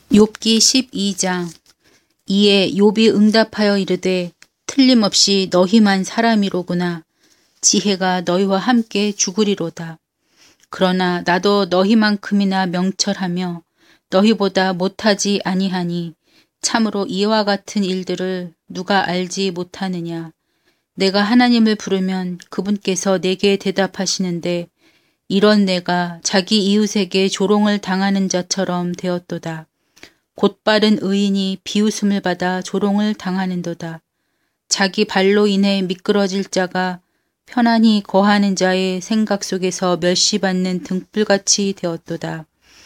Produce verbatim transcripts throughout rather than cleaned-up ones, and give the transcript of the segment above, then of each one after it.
욥기 십이 장. 이에 욥이 응답하여 이르되 틀림없이 너희만 사람이로구나. 지혜가 너희와 함께 죽으리로다. 그러나 나도 너희만큼이나 명철하며 너희보다 못하지 아니하니 참으로 이와 같은 일들을 누가 알지 못하느냐. 내가 하나님을 부르면 그분께서 내게 대답하시는데 이런 내가 자기 이웃에게 조롱을 당하는 자처럼 되었도다. 곧바른 의인이 비웃음을 받아 조롱을 당하는도다. 자기 발로 인해 미끄러질 자가 편안히 거하는 자의 생각 속에서 멸시받는 등불같이 되었도다.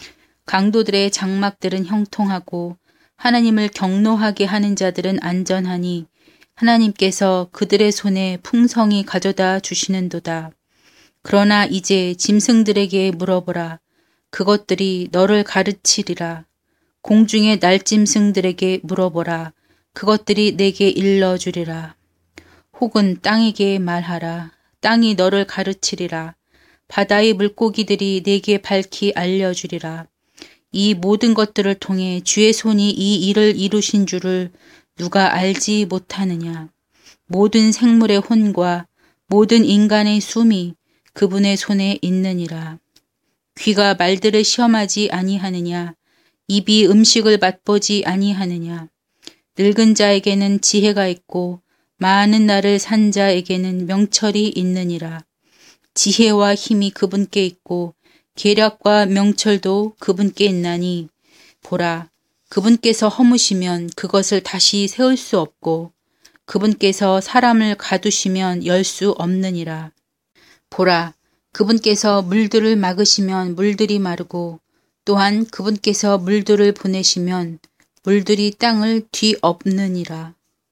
강도들의 장막들은 형통하고 하나님을 경노하게 하는 자들은 안전하니 하나님께서 그들의 손에 풍성히 가져다 주시는도다. 그러나 이제 짐승들에게 물어보라. 그것들이 너를 가르치리라. 공중의 날짐승들에게 물어보라. 그것들이 내게 일러주리라. 혹은 땅에게 말하라. 땅이 너를 가르치리라. 바다의 물고기들이 내게 밝히 알려주리라. 이 모든 것들을 통해 주의 손이 이 일을 이루신 줄을 누가 알지 못하느냐. 모든 생물의 혼과 모든 인간의 숨이 그분의 손에 있느니라. 귀가 말들을 시험하지 아니하느냐. 입이 음식을 맛보지 아니하느냐. 늙은 자에게는 지혜가 있고 많은 날을 산 자에게는 명철이 있느니라. 지혜와 힘이 그분께 있고 계략과 명철도 그분께 있나니 보라, 그분께서 허무시면 그것을 다시 세울 수 없고 그분께서 사람을 가두시면 열 수 없느니라. 보라, 그분께서 물들을 막으시면 물들이 마르고 또한 그분께서 물들을 보내시면 물들이 땅을 뒤엎느니라.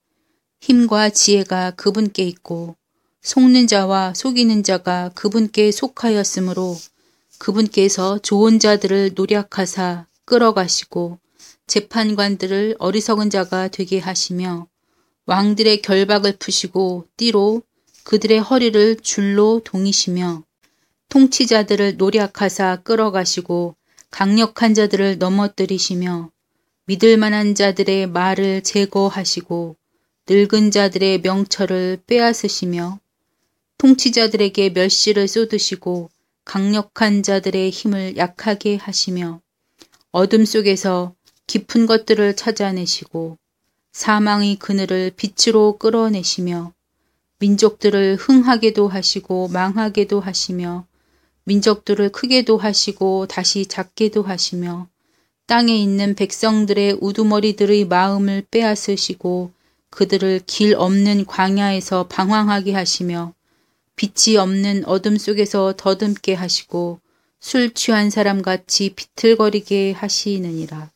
힘과 지혜가 그분께 있고 속는 자와 속이는 자가 그분께 속하였으므로 그분께서 좋은 자들을 노략하사 끌어가시고 재판관들을 어리석은 자가 되게 하시며 왕들의 결박을 푸시고 띠로 그들의 허리를 줄로 동이시며 통치자들을 노략하사 끌어가시고 강력한 자들을 넘어뜨리시며 믿을 만한 자들의 말을 제거하시고 늙은 자들의 명철을 빼앗으시며 통치자들에게 멸시를 쏟으시고 강력한 자들의 힘을 약하게 하시며 어둠 속에서 깊은 것들을 찾아내시고 사망의 그늘을 빛으로 끌어내시며 민족들을 흥하게도 하시고 망하게도 하시며 민족들을 크게도 하시고 다시 작게도 하시며 땅에 있는 백성들의 우두머리들의 마음을 빼앗으시고 그들을 길 없는 광야에서 방황하게 하시며 빛이 없는 어둠 속에서 더듬게 하시고 술 취한 사람같이 비틀거리게 하시느니라.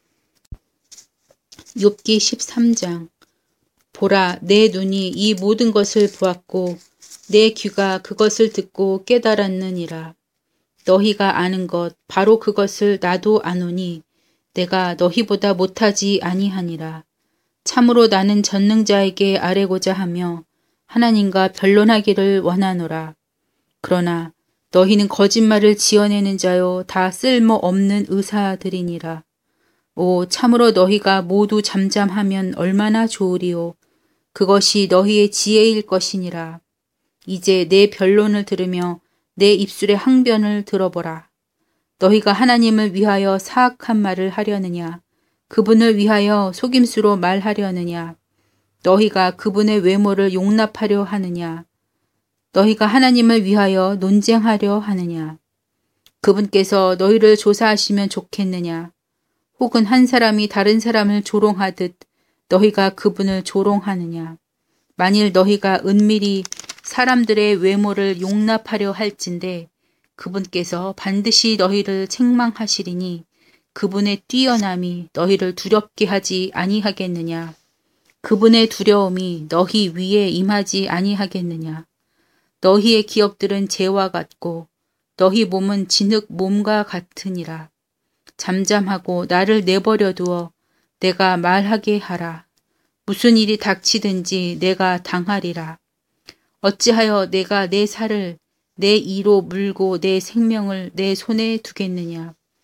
욥기 십삼 장. 보라, 내 눈이 이 모든 것을 보았고 내 귀가 그것을 듣고 깨달았느니라. 너희가 아는 것 바로 그것을 나도 아노니 내가 너희보다 못하지 아니하니라. 참으로 나는 전능자에게 아뢰고자 하며 하나님과 변론하기를 원하노라. 그러나 너희는 거짓말을 지어내는 자요 다 쓸모없는 의사들이니라. 오, 참으로 너희가 모두 잠잠하면 얼마나 좋으리요. 그것이 너희의 지혜일 것이니라. 이제 내 변론을 들으며 내 입술의 항변을 들어보라. 너희가 하나님을 위하여 사악한 말을 하려느냐. 그분을 위하여 속임수로 말하려느냐. 너희가 그분의 외모를 용납하려 하느냐. 너희가 하나님을 위하여 논쟁하려 하느냐. 그분께서 너희를 조사하시면 좋겠느냐. 혹은 한 사람이 다른 사람을 조롱하듯 너희가 그분을 조롱하느냐. 만일 너희가 은밀히 사람들의 외모를 용납하려 할진대 그분께서 반드시 너희를 책망하시리니 그분의 뛰어남이 너희를 두렵게 하지 아니하겠느냐. 그분의 두려움이 너희 위에 임하지 아니하겠느냐. 너희의 기업들은 재와 같고 너희 몸은 진흙 몸과 같으니라. 잠잠하고 나를 내버려 두어 내가 말하게 하라. 무슨 일이 닥치든지 내가 당하리라. 어찌하여 내가 내 살을 내 이로 물고 내 생명을 내 손에 두겠느냐.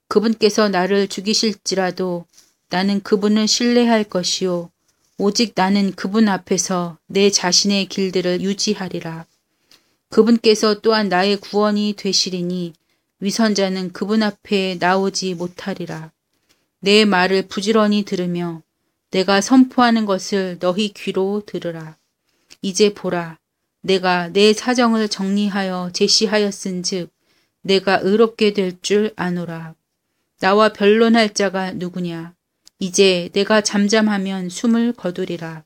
그분께서 나를 죽이실지라도 나는 그분을 신뢰할 것이요 오직 나는 그분 앞에서 내 자신의 길들을 유지하리라. 그분께서 또한 나의 구원이 되시리니 위선자는 그분 앞에 나오지 못하리라. 내 말을 부지런히 들으며 내가 선포하는 것을 너희 귀로 들으라. 이제 보라, 내가 내 사정을 정리하여 제시하였은즉 내가 의롭게 될 줄 아노라. 나와 변론할 자가 누구냐? 이제 내가 잠잠하면 숨을 거두리라.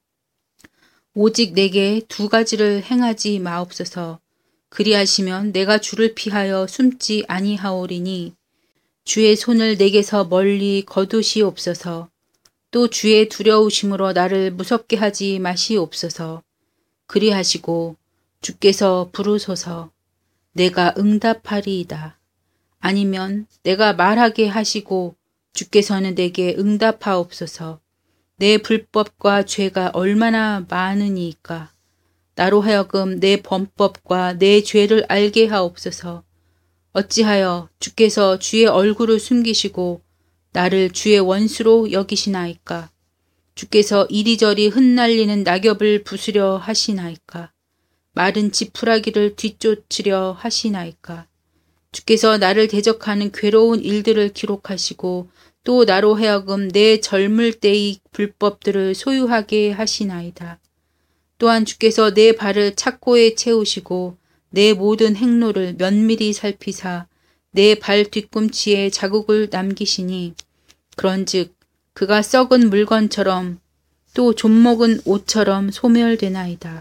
오직 내게 두 가지를 행하지 마옵소서. 그리하시면 내가 주를 피하여 숨지 아니하오리니 주의 손을 내게서 멀리 거두시옵소서. 또 주의 두려우심으로 나를 무섭게 하지 마시옵소서. 그리하시고 주께서 부르소서. 내가 응답하리이다. 아니면 내가 말하게 하시고 주께서는 내게 응답하옵소서. 내 불법과 죄가 얼마나 많으니까. 나로 하여금 내 범법과 내 죄를 알게 하옵소서. 어찌하여 주께서 주의 얼굴을 숨기시고 나를 주의 원수로 여기시나이까. 주께서 이리저리 흩날리는 낙엽을 부수려 하시나이까. 마른 지푸라기를 뒤쫓으려 하시나이까. 주께서 나를 대적하는 괴로운 일들을 기록하시고 또 나로 하여금 내 젊을 때의 불법들을 소유하게 하시나이다. 또한 주께서 내 발을 착고에 채우시고 내 모든 행로를 면밀히 살피사 내 발 뒤꿈치에 자국을 남기시니 그런즉 그가 썩은 물건처럼 또 좀먹은 옷처럼 소멸되나이다.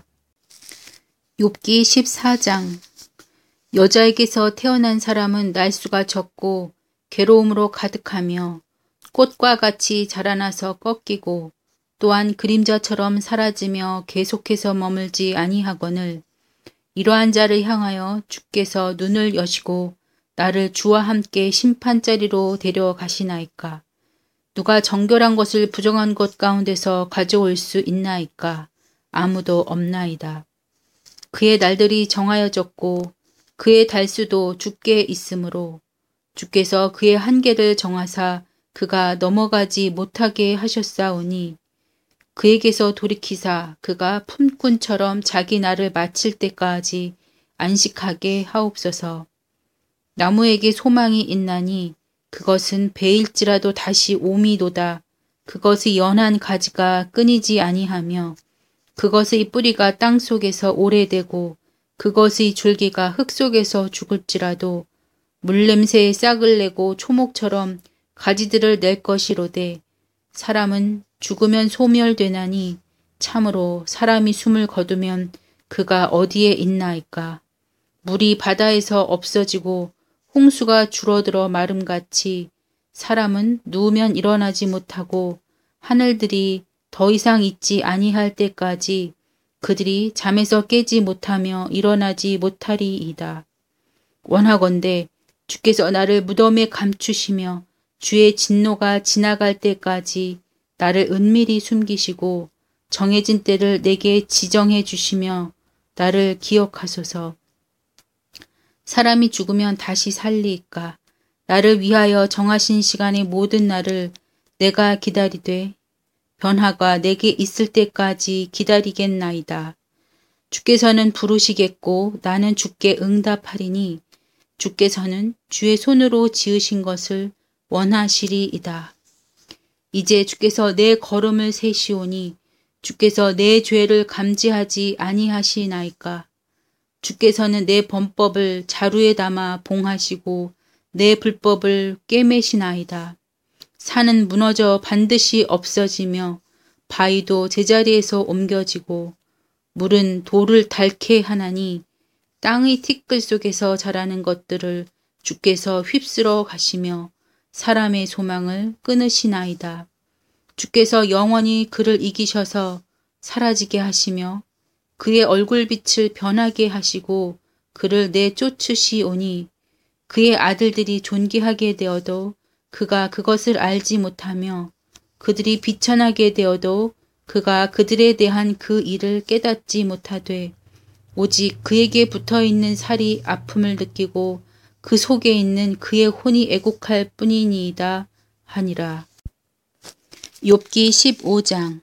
욥기 십사 장. 여자에게서 태어난 사람은 날수가 적고 괴로움으로 가득하며 꽃과 같이 자라나서 꺾이고 또한 그림자처럼 사라지며 계속해서 머물지 아니하거늘 이러한 자를 향하여 주께서 눈을 여시고 나를 주와 함께 심판자리로 데려가시나이까. 누가 정결한 것을 부정한 것 가운데서 가져올 수 있나이까. 아무도 없나이다. 그의 날들이 정하여졌고 그의 달수도 주께 있으므로 주께서 그의 한계를 정하사 그가 넘어가지 못하게 하셨사오니 그에게서 돌이키사 그가 품꾼처럼 자기 날을 마칠 때까지 안식하게 하옵소서. 나무에게 소망이 있나니 그것은 배일지라도 다시 오미도다. 그것의 연한 가지가 끊이지 아니하며 그것의 뿌리가 땅속에서 오래되고 그것의 줄기가 흙 속에서 죽을지라도 물냄새에 싹을 내고 초목처럼 가지들을 낼 것이로되 사람은 죽으면 소멸되나니 참으로 사람이 숨을 거두면 그가 어디에 있나이까. 물이 바다에서 없어지고 홍수가 줄어들어 마름같이 사람은 누우면 일어나지 못하고 하늘들이 더 이상 있지 아니할 때까지 그들이 잠에서 깨지 못하며 일어나지 못하리이다. 원하건대 주께서 나를 무덤에 감추시며 주의 진노가 지나갈 때까지 나를 은밀히 숨기시고 정해진 때를 내게 지정해 주시며 나를 기억하소서. 사람이 죽으면 다시 살리이까. 나를 위하여 정하신 시간의 모든 날을 내가 기다리되 변화가 내게 있을 때까지 기다리겠나이다. 주께서는 부르시겠고 나는 주께 응답하리니 주께서는 주의 손으로 지으신 것을 원하시리이다. 이제 주께서 내 걸음을 세시오니 주께서 내 죄를 감지하지 아니하시나이까. 주께서는 내 범법을 자루에 담아 봉하시고 내 불법을 꿰매시나이다. 산은 무너져 반드시 없어지며 바위도 제자리에서 옮겨지고 물은 돌을 닳게 하나니 땅의 티끌 속에서 자라는 것들을 주께서 휩쓸어 가시며 사람의 소망을 끊으시나이다. 주께서 영원히 그를 이기셔서 사라지게 하시며 그의 얼굴빛을 변하게 하시고 그를 내쫓으시오니 그의 아들들이 존귀하게 되어도 그가 그것을 알지 못하며 그들이 비천하게 되어도 그가 그들에 대한 그 일을 깨닫지 못하되 오직 그에게 붙어있는 살이 아픔을 느끼고 그 속에 있는 그의 혼이 애곡할 뿐이니이다 하니라. 욥기 십오 장.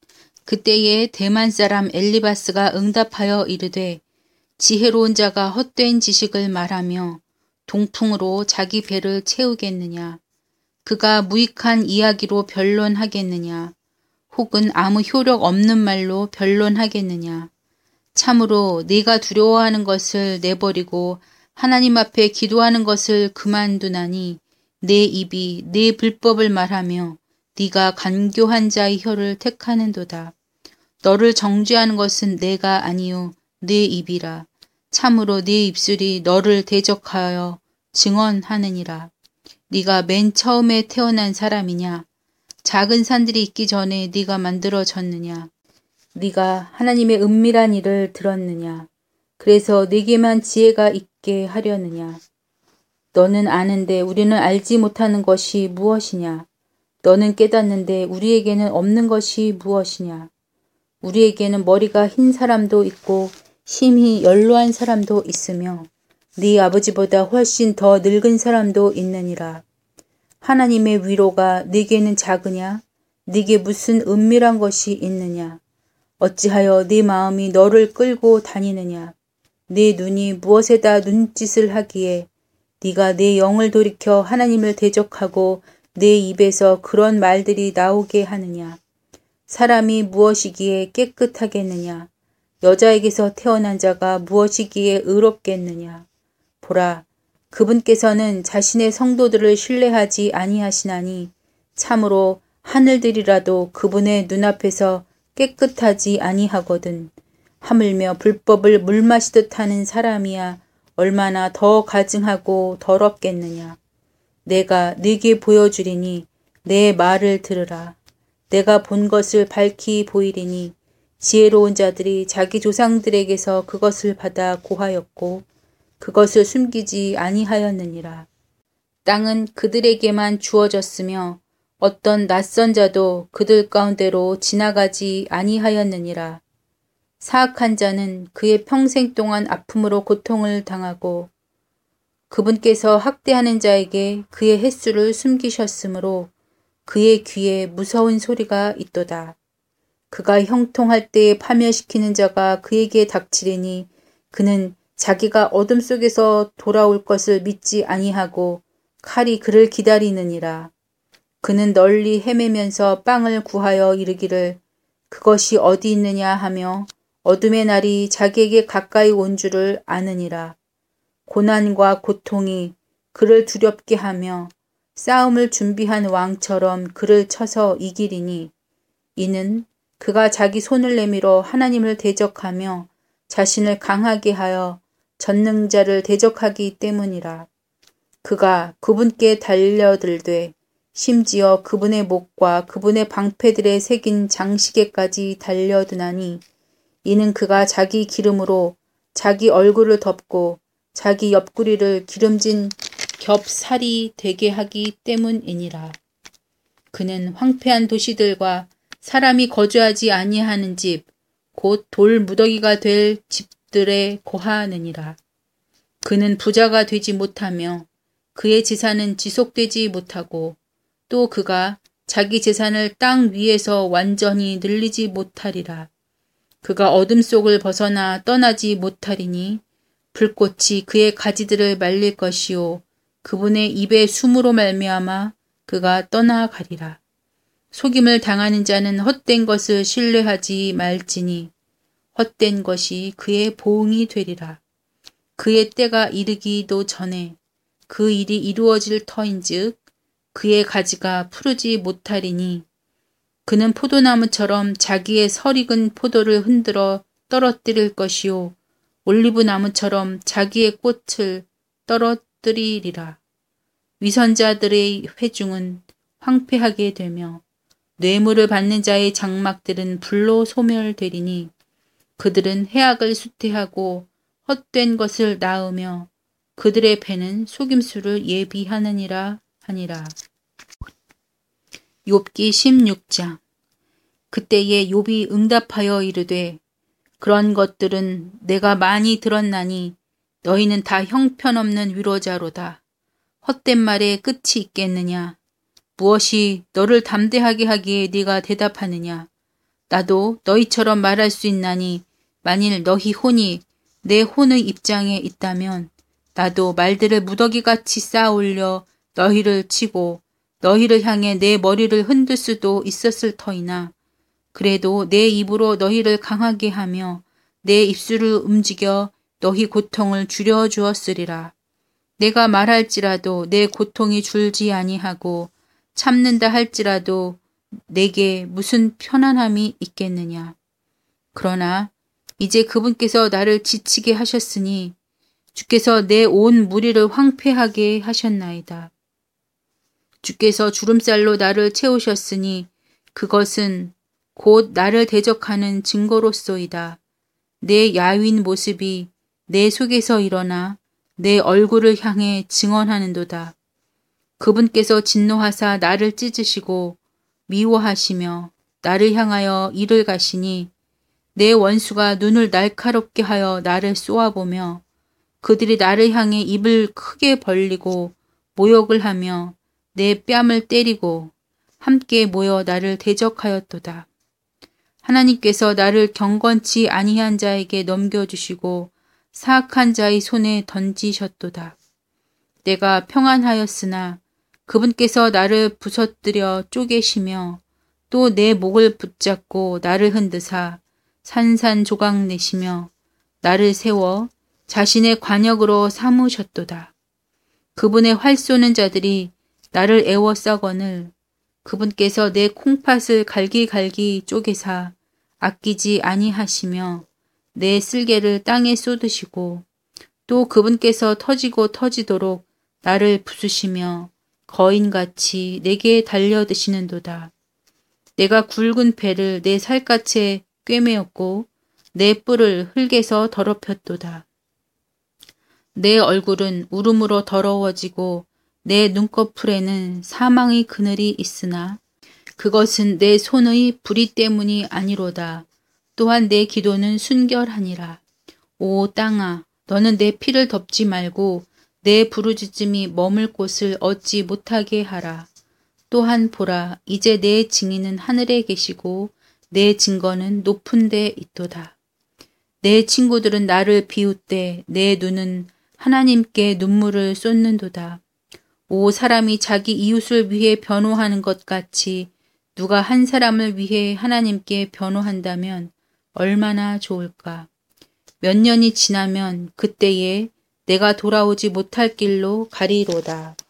그때에 대만 사람 엘리바스가 응답하여 이르되 지혜로운 자가 헛된 지식을 말하며 동풍으로 자기 배를 채우겠느냐. 그가 무익한 이야기로 변론하겠느냐. 혹은 아무 효력 없는 말로 변론하겠느냐. 참으로 네가 두려워하는 것을 내버리고 하나님 앞에 기도하는 것을 그만두나니 내 입이 네 불법을 말하며 네가 간교한 자의 혀를 택하는도다. 너를 정죄하는 것은 내가 아니요 네 입이라. 참으로 네 입술이 너를 대적하여 증언하느니라. 네가 맨 처음에 태어난 사람이냐? 작은 산들이 있기 전에 네가 만들어졌느냐? 네가 하나님의 은밀한 일을 들었느냐? 그래서 네게만 지혜가 있게 하려느냐? 너는 아는데 우리는 알지 못하는 것이 무엇이냐? 너는 깨닫는데 우리에게는 없는 것이 무엇이냐? 우리에게는 머리가 흰 사람도 있고 심히 연로한 사람도 있으며 네 아버지보다 훨씬 더 늙은 사람도 있느니라. 하나님의 위로가 네게는 작으냐? 네게 무슨 은밀한 것이 있느냐? 어찌하여 네 마음이 너를 끌고 다니느냐? 네 눈이 무엇에다 눈짓을 하기에 네가 내 영을 돌이켜 하나님을 대적하고 내 입에서 그런 말들이 나오게 하느냐? 사람이 무엇이기에 깨끗하겠느냐? 여자에게서 태어난 자가 무엇이기에 의롭겠느냐? 보라, 그분께서는 자신의 성도들을 신뢰하지 아니하시나니 참으로 하늘들이라도 그분의 눈앞에서 깨끗하지 아니하거든. 하물며 불법을 물 마시듯 하는 사람이야 얼마나 더 가증하고 더럽겠느냐. 내가 네게 보여주리니 내 말을 들으라. 내가 본 것을 밝히 보이리니 지혜로운 자들이 자기 조상들에게서 그것을 받아 고하였고 그것을 숨기지 아니하였느니라. 땅은 그들에게만 주어졌으며 어떤 낯선 자도 그들 가운데로 지나가지 아니하였느니라. 사악한 자는 그의 평생 동안 아픔으로 고통을 당하고 그분께서 학대하는 자에게 그의 횟수를 숨기셨으므로 그의 귀에 무서운 소리가 있도다. 그가 형통할 때에 파멸시키는 자가 그에게 닥치리니 그는 자기가 어둠 속에서 돌아올 것을 믿지 아니하고 칼이 그를 기다리느니라. 그는 널리 헤매면서 빵을 구하여 이르기를 그것이 어디 있느냐 하며 어둠의 날이 자기에게 가까이 온 줄을 아느니라. 고난과 고통이 그를 두렵게 하며 싸움을 준비한 왕처럼 그를 쳐서 이기리니 이는 그가 자기 손을 내밀어 하나님을 대적하며 자신을 강하게 하여 전능자를 대적하기 때문이라. 그가 그분께 달려들되 심지어 그분의 목과 그분의 방패들에 새긴 장시계까지 달려드나니 이는 그가 자기 기름으로 자기 얼굴을 덮고 자기 옆구리를 기름진 겹살이 되게 하기 때문이니라. 그는 황폐한 도시들과 사람이 거주하지 아니하는 집, 곧 돌 무더기가 될 집들에 거하느니라. 그는 부자가 되지 못하며 그의 재산은 지속되지 못하고 또 그가 자기 재산을 땅 위에서 완전히 늘리지 못하리라. 그가 어둠 속을 벗어나 떠나지 못하리니 불꽃이 그의 가지들을 말릴 것이요 그분의 입의 숨으로 말미암아 그가 떠나가리라. 속임을 당하는 자는 헛된 것을 신뢰하지 말지니 헛된 것이 그의 보응이 되리라. 그의 때가 이르기도 전에 그 일이 이루어질 터인즉 그의 가지가 푸르지 못하리니 그는 포도나무처럼 자기의 설익은 포도를 흔들어 떨어뜨릴 것이요 올리브나무처럼 자기의 꽃을 떨어뜨리리라. 위선자들의 회중은 황폐하게 되며 뇌물을 받는 자의 장막들은 불로 소멸되리니 그들은 해악을 수태하고 헛된 것을 낳으며 그들의 배는 속임수를 예비하느니라 하니라. 욥기 십육 장. 그때에 욥이 응답하여 이르되 그런 것들은 내가 많이 들었나니 너희는 다 형편없는 위로자로다. 헛된 말에 끝이 있겠느냐? 무엇이 너를 담대하게 하기에 네가 대답하느냐? 나도 너희처럼 말할 수 있나니 만일 너희 혼이 내 혼의 입장에 있다면 나도 말들을 무더기같이 쌓아 올려 너희를 치고 너희를 향해 내 머리를 흔들 수도 있었을 터이나 그래도 내 입으로 너희를 강하게 하며 내 입술을 움직여 너희 고통을 줄여 주었으리라. 내가 말할지라도 내 고통이 줄지 아니하고 참는다 할지라도 내게 무슨 편안함이 있겠느냐. 그러나 이제 그분께서 나를 지치게 하셨으니 주께서 내 온 무리를 황폐하게 하셨나이다. 주께서 주름살로 나를 채우셨으니 그것은 곧 나를 대적하는 증거로소이다. 내 야윈 모습이 내 속에서 일어나 내 얼굴을 향해 증언하는도다. 그분께서 진노하사 나를 찢으시고 미워하시며 나를 향하여 이를 가시니 내 원수가 눈을 날카롭게 하여 나를 쏘아보며 그들이 나를 향해 입을 크게 벌리고 모욕을 하며 내 뺨을 때리고 함께 모여 나를 대적하였도다. 하나님께서 나를 경건치 아니한 자에게 넘겨주시고 사악한 자의 손에 던지셨도다. 내가 평안하였으나 그분께서 나를 부서뜨려 쪼개시며 또 내 목을 붙잡고 나를 흔드사 산산조각 내시며 나를 세워 자신의 관역으로 삼으셨도다. 그분의 활 쏘는 자들이 나를 애워싸거늘 그분께서 내 콩팥을 갈기갈기 쪼개사 아끼지 아니하시며 내 쓸개를 땅에 쏟으시고 또 그분께서 터지고 터지도록 나를 부수시며 거인같이 내게 달려드시는도다. 내가 굵은 배를 내 살갗에 꿰매었고 내 뿔을 흙에서 더럽혔도다. 내 얼굴은 울음으로 더러워지고 내 눈꺼풀에는 사망의 그늘이 있으나 그것은 내 손의 불의 때문이 아니로다. 또한 내 기도는 순결하니라. 오 땅아, 너는 내 피를 덮지 말고 내 부르짖음이 머물 곳을 얻지 못하게 하라. 또한 보라, 이제 내 증인은 하늘에 계시고 내 증거는 높은 데 있도다. 내 친구들은 나를 비웃되 내 눈은 하나님께 눈물을 쏟는도다. 오 사람이 자기 이웃을 위해 변호하는 것 같이 누가 한 사람을 위해 하나님께 변호한다면 얼마나 좋을까. 몇 년이 지나면 그때에 내가 돌아오지 못할 길로 가리로다.